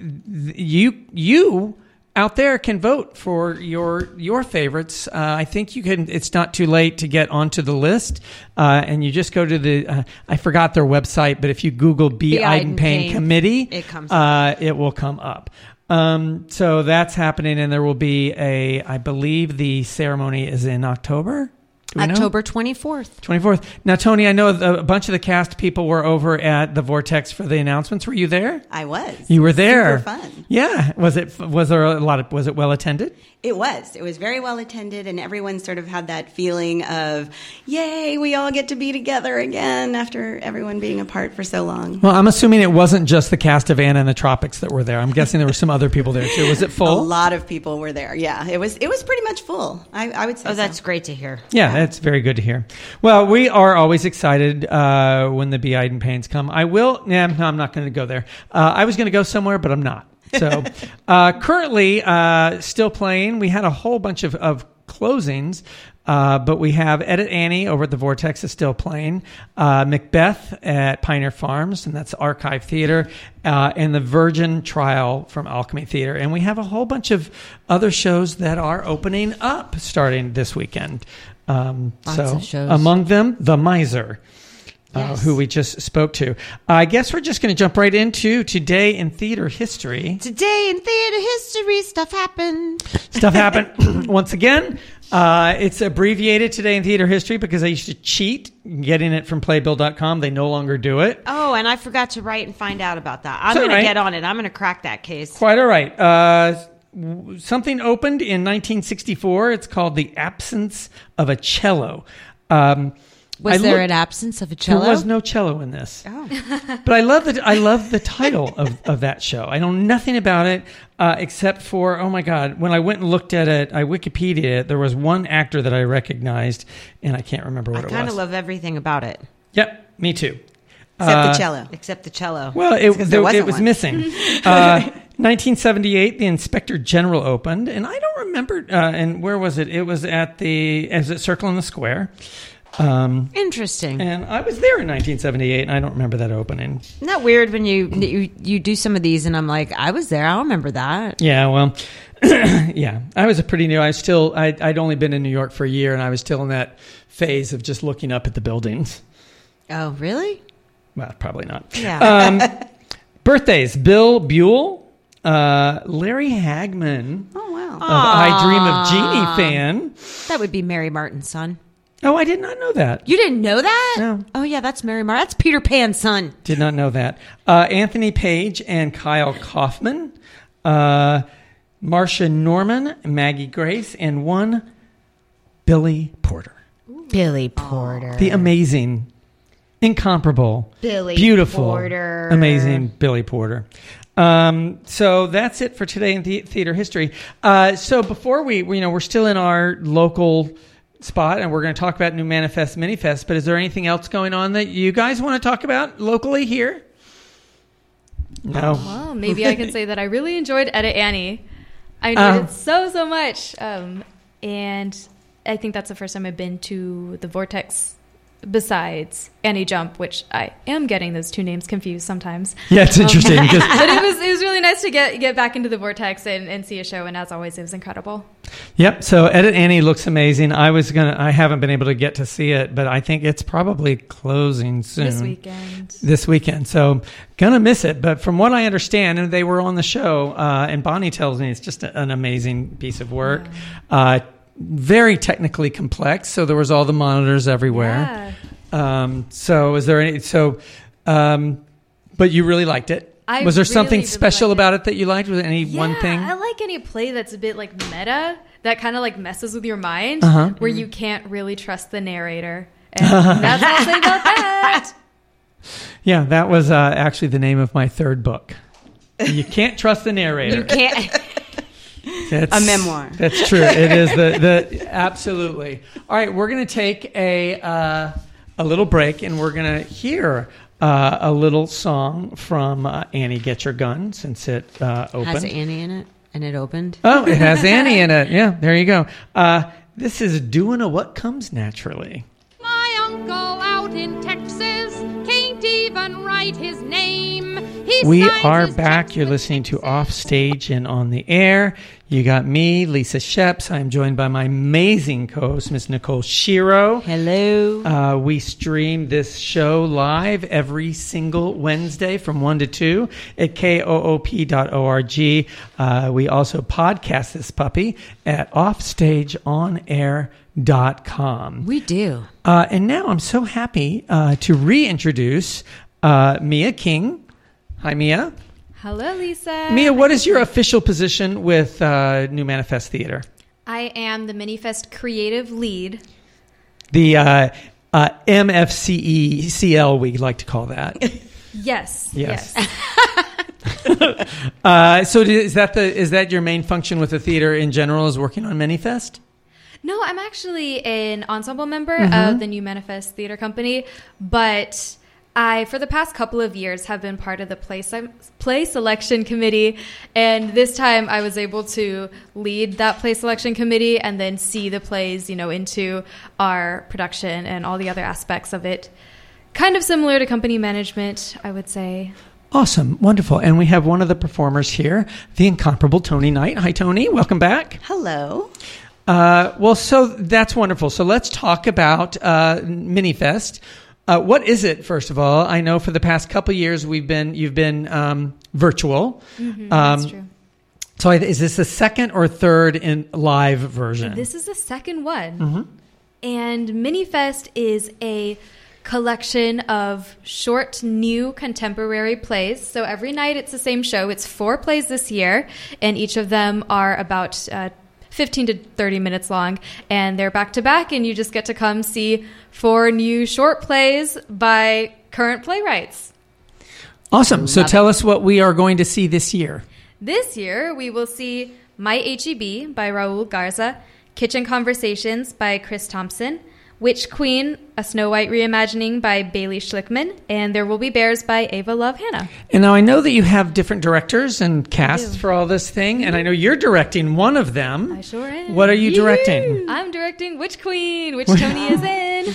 you you out there can vote for your your favorites. Uh, I think you can. It's not too late to get onto the list, uh, and you just go to the. Uh, I forgot their website, but if you Google B. B. Iden Payne Payne, Committee, it comes uh, it will come up. Um, so that's happening, and there will be a. I believe the ceremony is in October. Do we know? October twenty-fourth. twenty-fourth. Now, Tony, I know a bunch of the cast people were over at the Vortex for the announcements. Were you there? I was. You were there. Super fun. Yeah. Was it? Was there a lot of? Was it well attended? It was. It was very well attended, and everyone sort of had that feeling of, yay, we all get to be together again after everyone being apart for so long. Well, I'm assuming it wasn't just the cast of Anna in the Tropics that were there. I'm guessing there were some other people there too. Was it A full? lot of people were there. Yeah, it was. It was pretty much full. I, I would say. Oh, that's so. great to hear. Yeah, that's very good to hear. Well, we are always excited uh, when the B. Iden Paynes come. I will. Yeah, no, I'm not going to go there. Uh, I was going to go somewhere, but I'm not. So uh, currently uh, still playing. We had a whole bunch of, of closings, uh, but we have Edit Annie over at the Vortex is still playing. Uh, Macbeth at Pioneer Farms, and that's Archive Theater, uh, and the Virgin Trial from Alchemy Theater. And we have a whole bunch of other shows that are opening up starting this weekend. Um, Lots so of shows. among them, The Miser. Uh, Yes. who we just spoke to. I guess we're just going to jump right into Today in Theater History. Today in theater history, stuff happened. Stuff happened once again. Uh, it's abbreviated Today in Theater History because I used to cheat getting it from playbill dot com. They no longer do it. Oh, and I forgot to write and find out about that. I'm It's all going right. to get on it. I'm going to crack that case. Quite all right. Uh, w- something opened in nineteen sixty-four. It's called The Absence of a Cello. Um, Was I there looked- an absence of a cello? There was no cello in this. Oh. But I love the I love the title of, of that show. I know nothing about it uh, except for, oh my God, when I went and looked at it, I Wikipedia it, there was one actor that I recognized, and I can't remember what I it kind was. of love everything about it. Yep, me too. Except Uh, the cello. Except the cello. Well, it, 'cause there, there it wasn't was one. missing. Uh, nineteen seventy-eight, the Inspector General opened, and I don't remember, uh, and where was it? It was at the, is it Circle in the Square? Um, Interesting. and I was there in nineteen seventy-eight, and I don't remember that opening. Isn't that weird when you, you you do some of these and I'm like, I was there. I remember that. Yeah, well, yeah, I was a pretty new. I was still, I'd, I'd only been in New York for a year, and I was still in that phase of just looking up at the buildings. Oh, really? Well, probably not. Yeah. Um, birthdays: Bill Buell, uh, Larry Hagman, Oh, wow. of I Dream of Jeannie fan. That would be Mary Martin's son. Oh, I did not know that. You didn't know that? No. Oh, yeah, that's Mary Martin. That's Peter Pan's son. Did not know that. Uh, Anthony Page and Kyle Kaufman, uh, Marcia Norman, Maggie Grace, and one Billy Porter. Billy Porter. The amazing, incomparable, Billy beautiful, Porter. amazing Billy Porter. Um, so that's it for Today in the- Theater History. Uh, so before we, you know, we're still in our local spot, and we're going to talk about New Manifest Minifest. But is there anything else going on that you guys want to talk about locally here? No. Well, maybe I can say that I really enjoyed Edit Annie. I enjoyed Uh. it so, so much. Um, and I think that's the first time I've been to the Vortex besides Annie Jump, which I am getting those two names confused sometimes. Yeah, it's interesting because But it was it was really nice to get get back into the Vortex and, and see a show, and as always, it was incredible. Yep. So Edit Annie looks amazing. I was gonna. I haven't been able to get to see it, but I think it's probably closing soon This weekend. This weekend. So gonna miss it. But from what I understand, and they were on the show, uh, and Bonnie tells me it's just a, an amazing piece of work. Uh, very technically complex. So there was all the monitors everywhere. Yeah. Um, so is there any? So, um, but you really liked it. I was there really, something really special liked it. about it that you liked? Was there any Yeah, one thing? I like any play that's a bit like meta, that kind of like messes with your mind, Uh-huh. where you can't really trust the narrator. And that's all I'll say about that. Yeah, that was uh, actually the name of my third book. You can't trust the narrator. You can't. That's, a memoir. That's true. It is the the absolutely. All right, we're going to take a uh, a little break, and we're going to hear uh, a little song from uh, Annie Get Your Gun, since it uh, opened. Has Annie in it, and it opened. Oh, it has Annie in it. Yeah, there you go. Uh, this is Doing a What Comes Naturally. My uncle out in Texas can't even write his name. He We signs are his back. checks You're with listening to Offstage and On the Air. You got me, Lisa Sheps. I'm joined by my amazing co-host, Miss Nicole Shiro. Hello. Uh, we stream this show live every single Wednesday from one to two at K O O P dot org. Uh, we also podcast this puppy at offstage on air dot com. We do. Uh, and now I'm so happy uh, to reintroduce uh, Mia King. Hi, Mia. Hello, Lisa. Mia, what is your official position with uh, New Manifest Theater? I am the Minifest creative lead. The uh, uh, M F C E C L, we like to call that. Yes. Yes. Yes. uh, so is that the is that your main function with the theater in general, is working on Minifest? No, I'm actually an ensemble member Mhm. of the New Manifest Theater Company, but I, for the past couple of years, have been part of the play, se- play selection committee, and this time I was able to lead that play selection committee and then see the plays, you know, into our production and all the other aspects of it. Kind of similar to company management, I would say. Awesome. Wonderful. And we have one of the performers here, the incomparable Tony Knight. Hi, Tony. Welcome back. Hello. Uh, well, so that's wonderful. So let's talk about uh, Minifest. Uh, what is it, first of all? I know for the past couple of years we've been you've been um, virtual. Mm-hmm, um, that's true. So I, is this the second or third in live version? This is the second one. Mm-hmm. And Minifest is a collection of short, new contemporary plays. So every night it's the same show. It's four plays this year, and each of them are about uh, fifteen to thirty minutes long, and they're back to back, and you just get to come see four new short plays by current playwrights. Awesome. So Love tell it. us what we are going to see this year. This year, we will see My H E B by Raul Garza, Kitchen Conversations by Chris Thompson, Witch Queen, a Snow White reimagining by Bailey Schlickman, and There Will Be Bears by Ava Love Hannah. And now I know that you have different directors and casts do. for all this thing, and I know you're directing one of them. I sure am. What are you directing? I'm directing Witch Queen, which Tony is in.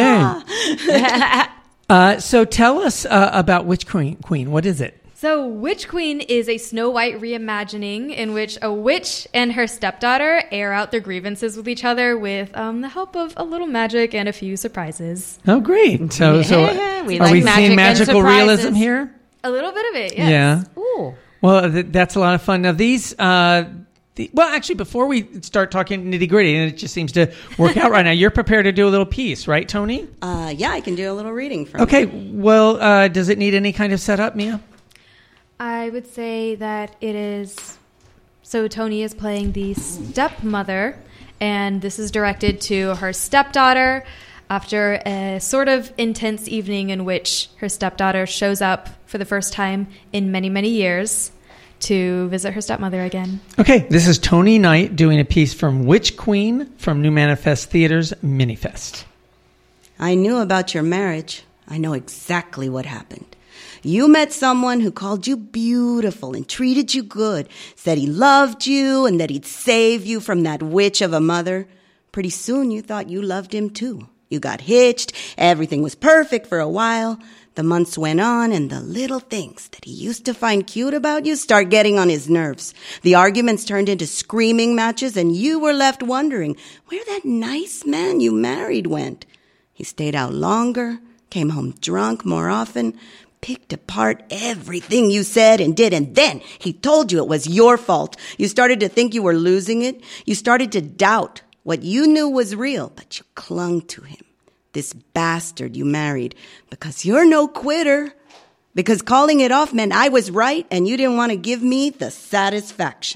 Yay. uh, so tell us uh, about Witch Queen. Queen. What is it? So, Witch Queen is a Snow White reimagining in which a witch and her stepdaughter air out their grievances with each other with um, the help of a little magic and a few surprises. Oh, great. So, Yeah, so we are like we magic seeing and magical surprises. realism here? A little bit of it, yes. Yeah. Ooh. Well, th- that's a lot of fun. Now, these, uh, the, well, actually, before we start talking nitty gritty, and it just seems to work out right now, you're prepared to do a little piece, right, Tony? Uh, yeah, I can do a little reading from Okay. it. Well, uh, does it need any kind of setup, Mia? I would say that it is. So Tony is playing the stepmother, and this is directed to her stepdaughter after a sort of intense evening in which her stepdaughter shows up for the first time in many, many years to visit her stepmother again. Okay, this is Tony Knight doing a piece from Witch Queen from New Manifest Theater's Minifest. I knew about your marriage. I know exactly what happened. You met someone who called you beautiful and treated you good, said he loved you and that he'd save you from that witch of a mother. Pretty soon you thought you loved him too. You got hitched. Everything was perfect for a while. The months went on and the little things that he used to find cute about you start getting on his nerves. The arguments turned into screaming matches and you were left wondering where that nice man you married went. He stayed out longer, came home drunk more often, picked apart everything you said and did, and then he told you it was your fault. You started to think you were losing it. You started to doubt what you knew was real, but you clung to him, this bastard you married, because you're no quitter. Because calling it off meant I was right and you didn't want to give me the satisfaction.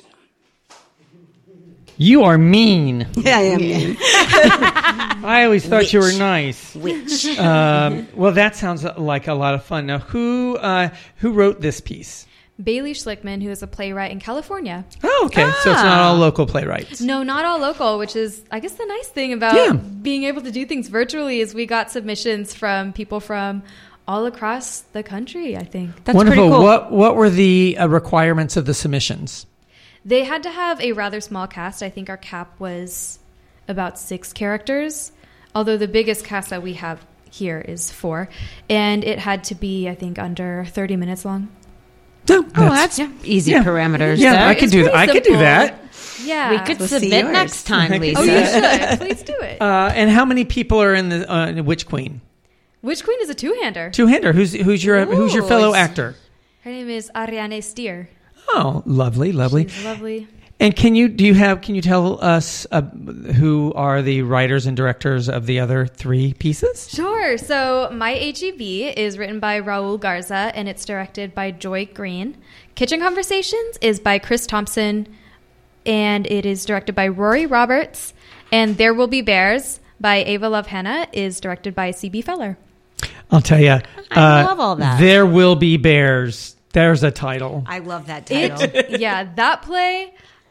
You are mean. Yeah, I am mean. I always thought Witch. you were nice. Witch. Um, well, that sounds like a lot of fun. Now, who uh, who wrote this piece? Bailey Schlickman, who is a playwright in California. Oh, okay. Ah. So it's not all local playwrights. No, not all local, which is, I guess, the nice thing about yeah. being able to do things virtually is we got submissions from people from all across the country, I think. That's wonderful. Pretty cool. What, what were the uh, requirements of the submissions? They had to have a rather small cast. I think our cap was about six characters, although the biggest cast that we have here is four. And it had to be, I think, under thirty minutes long. Oh, that's, oh, that's yeah. easy yeah. parameters. Yeah, there. I could do that. I could do that. Yeah, we could we'll submit next time, Lisa. Oh, you should. Please do it. Uh, and how many people are in the uh, Witch Queen? Witch Queen is a two-hander. Two-hander. Who's who's your Ooh, who's your fellow actor? Her name is Ariane Stier. Oh, lovely, lovely, She's lovely. And can you do you have can you tell us uh, who are the writers and directors of the other three pieces? Sure. So My H E B is written by Raul Garza and it's directed by Joy Green. Kitchen Conversations is by Chris Thompson and it is directed by Rory Roberts. And There Will Be Bears by Ava Love Hannah is directed by C B Feller. I'll tell you. I uh, love all that. There Will Be Bears. There's a title. I love that title. It, yeah, that play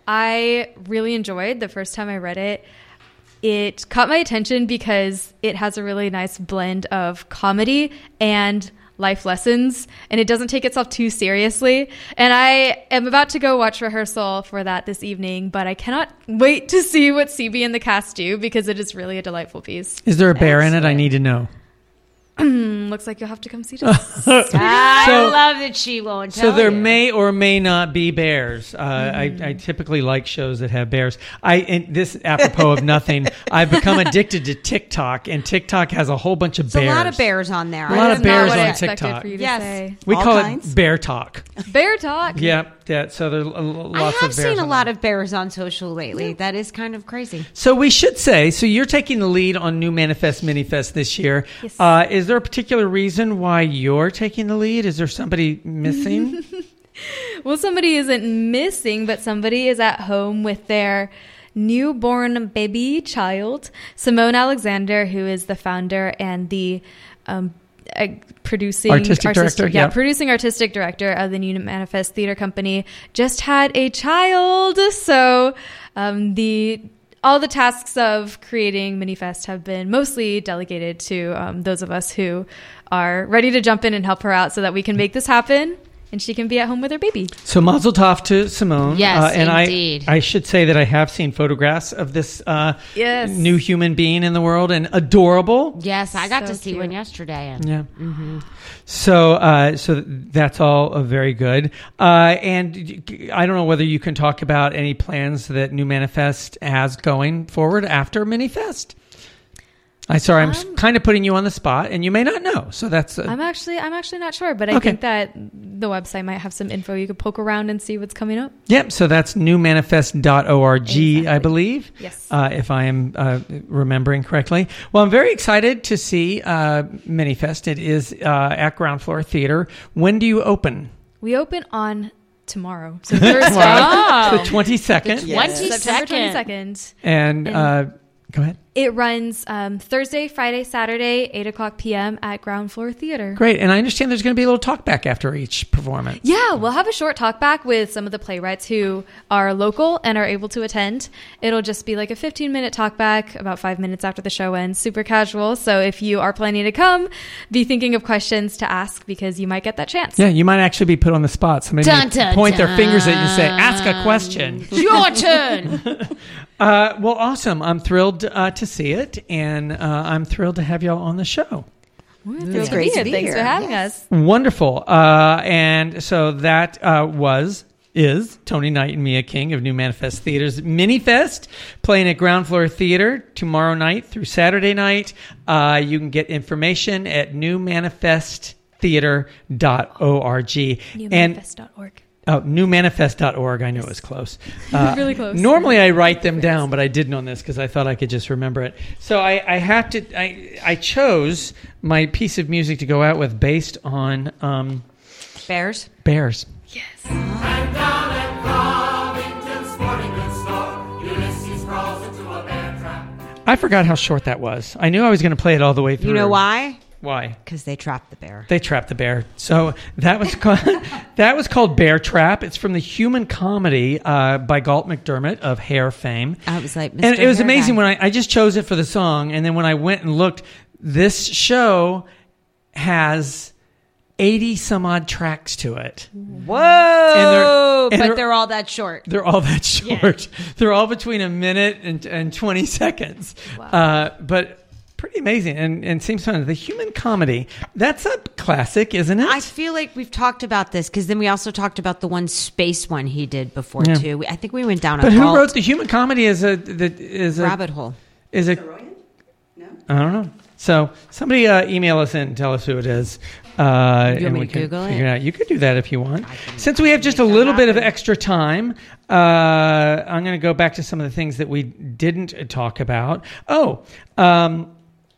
I really enjoyed the first time I read it. It caught my attention because it has a really nice blend of comedy and life lessons, and it doesn't take itself too seriously. And I am about to go watch rehearsal for that this evening, but I cannot wait to see what C B and the cast do because it is really a delightful piece. Is there a bear Excellent. in it? I need to know. Looks like you'll have to come see this. I so, love that she won't tell So there you. may or may not be bears. Uh, mm. I, I typically like shows that have bears. I and this apropos of nothing. I've become addicted to TikTok, and TikTok has a whole bunch of There's bears. a lot of bears on there. A lot of bears on TikTok. For you to yes, say. we All call kinds? it bear talk. Bear talk. Yep. Yeah, so there's lots of bears. I have seen a lot there. of bears on social lately. Yeah. That is kind of crazy. So we should say, so you're taking the lead on New Manifest Minifest this year. Yes. Uh, is there a particular reason why you're taking the lead? Is there somebody missing? Well, somebody isn't missing, but somebody is at home with their newborn baby child. Simone Alexander, who is the founder and the um, uh, producing artistic, artistic director, yeah, yeah, producing artistic director of the New Manifest Theater Company, just had a child. So um, the all the tasks of creating Minifest have been mostly delegated to um, those of us who are ready to jump in and help her out so that we can make this happen and she can be at home with her baby. So mazel tov to Simone. Yes, uh, and indeed. I, I should say that I have seen photographs of this uh, yes. new human being in the world, and adorable. Yes, I got so to see cute. one yesterday. And, yeah. Mm-hmm. So, uh, so that's all uh, very good. Uh, and I don't know whether you can talk about any plans that New Manifest has going forward after Minifest. I sorry, I'm um, kind of putting you on the spot, and you may not know. So that's. Uh, I'm actually, I'm actually not sure, but I okay. think that the website might have some info. You could poke around and see what's coming up. Yep. So that's new manifest dot org, exactly. I believe. Yes. Uh, if I am uh, remembering correctly. Well, I'm very excited to see uh, Minifest. It is uh, at Ground Floor Theater. When do you open? We open on tomorrow, so Thursday, oh. the twenty-second. The twenty-second. Yes. September twenty-second. And. and uh, Go ahead. It runs um, Thursday, Friday, Saturday, eight o'clock p.m. at Ground Floor Theater. Great. And I understand there's going to be a little talk back after each performance. Yeah, we'll have a short talk back with some of the playwrights who are local and are able to attend. It'll just be like a fifteen-minute talk back about five minutes after the show ends, super casual. So if you are planning to come, be thinking of questions to ask because you might get that chance. Yeah, you might actually be put on the spot. Somebody dun, may dun, point dun. their fingers at you and say, ask a question. Your turn. uh, well, awesome. I'm thrilled uh, to see it, and uh, I'm thrilled to have y'all on the show. Well, it's great to be Thanks here. for having yes. us. Wonderful. Uh, and so that uh, was, is Tony Knight and Mia King of New Manifest Theater's Minifest, playing at Ground Floor Theater tomorrow night through Saturday night. Uh, you can get information at new manifest theater dot org. new manifest dot org. Oh, new manifest dot org. I knew it was close. Uh, really close. Normally I write them down, but I didn't on this because I thought I could just remember it. So I, I have to, I, I chose my piece of music to go out with based on um, Bears. Bears. Yes. And down at Covington Sporting Goods Store, Ulysses crawls into a bear trap. I forgot how short that was. I knew I was going to play it all the way through. You know why? Why? Because they trapped the bear. They trapped the bear. So that was called, that was called Bear Trap. It's from the Human Comedy uh, by Galt McDermott of Hair fame. I was like, Mister And it was Hair amazing Guy. when I, I just chose it for the song, and then when I went and looked, this show has eighty some odd tracks to it. Whoa! And they're- and but they're- they're all that short. They're all that short. They're all between a minute and, and twenty seconds. Wow. Uh, but pretty amazing and, and seems fun. The Human Comedy, that's a classic, isn't it? I feel like we've talked about this because then we also talked about the one space one he did before Yeah. too. We- I think we went down a But who cult wrote The Human Comedy is a the, is a rabbit hole. Is it? I don't know. So somebody uh, email us in and tell us who it is. Uh, You want and me we to can Google figure it? it out. You could do that if you want. Since we have just a little bit of extra time, uh, I'm going to go back to some of the things that we didn't talk about. Oh, um,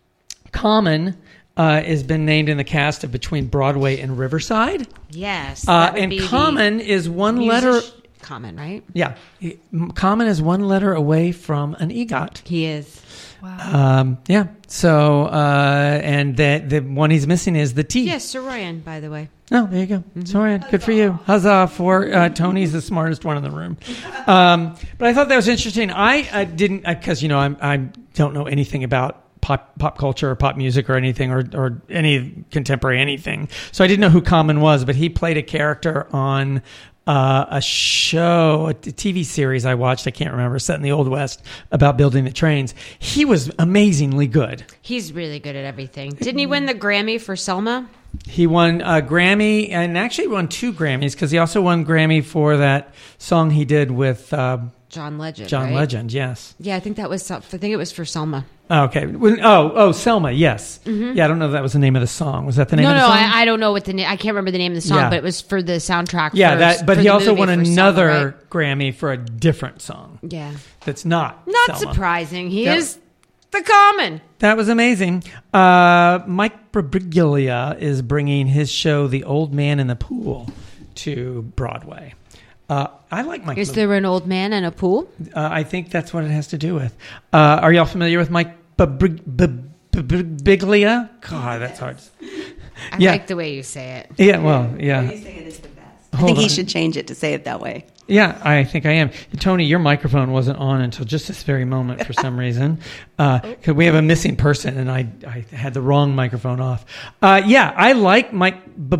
Common uh, has been named in the cast of Between Broadway and Riverside. Yes, Uh, that would and be the Common is one music- letter. Common, right? Yeah, he- Common is one letter away from an EGOT. He is. Um, yeah. So, uh, and the the one he's missing is the T. Yes, Soroyan, by the way. Oh, there you go. Sorry, good for you. Huzzah for uh, Tony's the smartest one in the room. Um, but I thought that was interesting. I uh, didn't because you know I'm I don't know anything about pop pop culture or pop music or anything or or any contemporary anything. So I didn't know who Common was, but he played a character on uh, a show, a T V series I watched. I can't remember, set in the Old West about building the trains. He was amazingly good. He's really good at everything. Didn't he win the Grammy for Selma? He won a Grammy and actually won two Grammys because he also won Grammy for that song he did with uh, John Legend. John right? Legend. Yes. Yeah, I think that was. I think it was for Selma. Oh, okay. When- Oh, oh, Selma. Yes. Mhm. Yeah, I don't know if that was the name of the song. Was that the name No, of the no, song? I, I don't know what the name. I can't remember the name of the song, Yeah. but it was for the soundtrack. yeah, for, that. But for he the also movie won for Selma, another right? Grammy for a different song. Yeah. That's not. Not Selma. surprising. He That- is the Common. That was amazing. Uh, Mike Birbiglia is bringing his show, The Old Man in the Pool, to Broadway. Uh, I like Mike. Is there an old man in a pool? Uh, I think that's what it has to do with. Uh, are y'all familiar with Mike Birbig- Bib- Birbiglia? God, that's hard. I Yeah. like the way you say it. Yeah, well, yeah. You say it is the best. I Hold think he on. should change it to say it that way. Yeah, I think I am. Tony, your microphone wasn't on until just this very moment for some reason. Uh, 'cause we have a missing person, and I, I had the wrong microphone off. Uh, yeah, I like Mike, but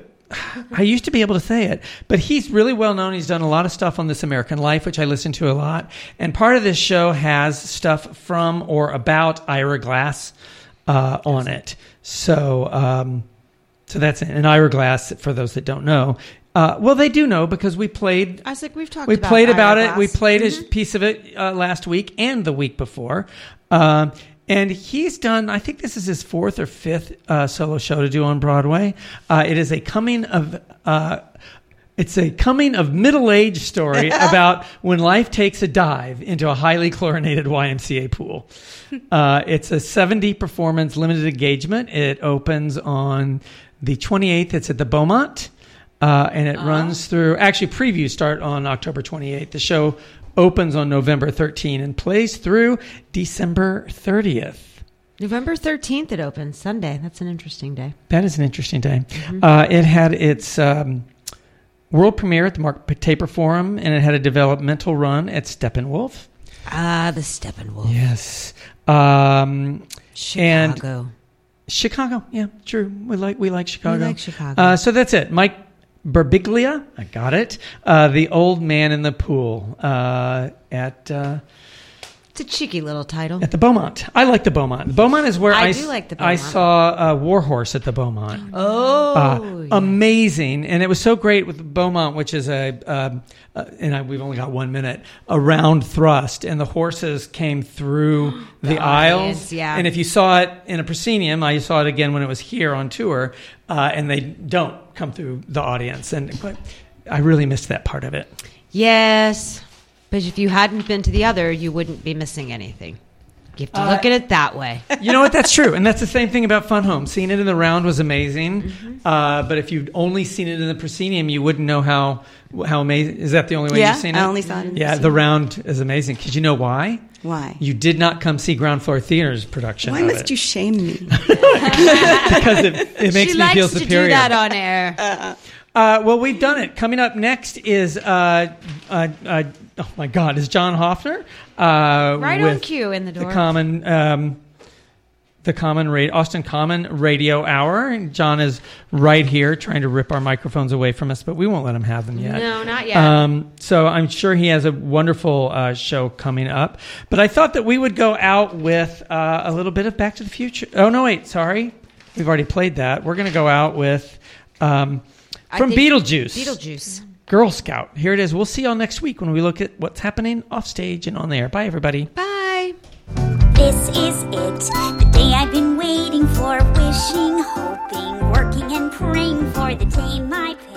I used to be able to say it, but he's really well known. He's done a lot of stuff on This American Life, which I listen to a lot. And part of this show has stuff from or about Ira Glass uh, on it. So, um, so that's it. And Ira Glass, for those that don't know, uh, well, they do know because we played. I was like, we've talked. We about played about Ira it. We Glass. played Mhm. a piece of it uh, last week and the week before. Um, and he's done, I think this is his fourth or fifth uh, solo show to do on Broadway. Uh, it is a coming of, uh, it's a coming of middle age story about when life takes a dive into a highly chlorinated Y M C A pool. Uh, it's a seven-D performance limited engagement. It opens on the twenty-eighth. It's at the Beaumont. Uh, and it runs through, actually previews start on October twenty-eighth. The show opens on November thirteenth and plays through December thirtieth. November thirteenth, it opens Sunday. That's an interesting day. That is an interesting day. Uh, it had its um, world premiere at the Mark Taper Forum, and it had a developmental run at Steppenwolf. Ah, the Steppenwolf. Yes. Um, Chicago. And Chicago, yeah, true. We like we like Chicago. like Chicago. Uh, so that's it. Mike Birbiglia, I got it. Uh, the Old Man in the Pool uh, at uh, It's a cheeky little title. at the Beaumont. I like the Beaumont. The Beaumont is where I I, do s- like the I Beaumont. saw uh, Warhorse at the Beaumont. Oh, Uh, yes. Amazing, and it was so great with the Beaumont, which is a, um, uh, and I, we've only got one minute, a round thrust, and the horses came through the, The aisles. audience, yeah. And if you saw it in a proscenium, I saw it again when it was here on tour, uh, and they don't come through the audience, and but I really missed that part of it. Yes, but if you hadn't been to the other, you wouldn't be missing anything. You have to look at it that way. You know what? That's true. And that's the same thing about Fun Home. Seeing it in the round was amazing. Mm-hmm. Uh, but if you'd only seen it in the proscenium, you wouldn't know how how amazing. Is that the only way yeah, you've seen it? I only saw it in the Yeah, proscenium. the round is amazing. Because you know why? Why? You did not come see Ground Floor Theater's production. Why of must it. you shame me? Because it, it makes she me likes feel to superior. do that on air. Uh, Uh, well, we've done it. Coming up next is, uh, uh, uh, oh my God, is John Hoffner. Uh, Right with on cue in the door. The Common, um, the Common ra- Austin Common Radio Hour. And John is right here trying to rip our microphones away from us, but we won't let him have them yet. No, not yet. Um, so I'm sure he has a wonderful uh, show coming up. But I thought that we would go out with uh, a little bit of Back to the Future. Oh, no, wait, sorry. We've already played that. We're going to go out with... Um, From I think Beetlejuice. Beetlejuice. Girl Scout. Here it is. We'll see y'all next week when we look at what's happening off stage and on the air. Bye, everybody. Bye. This is it, the day I've been waiting for, wishing, hoping, working and praying for the day my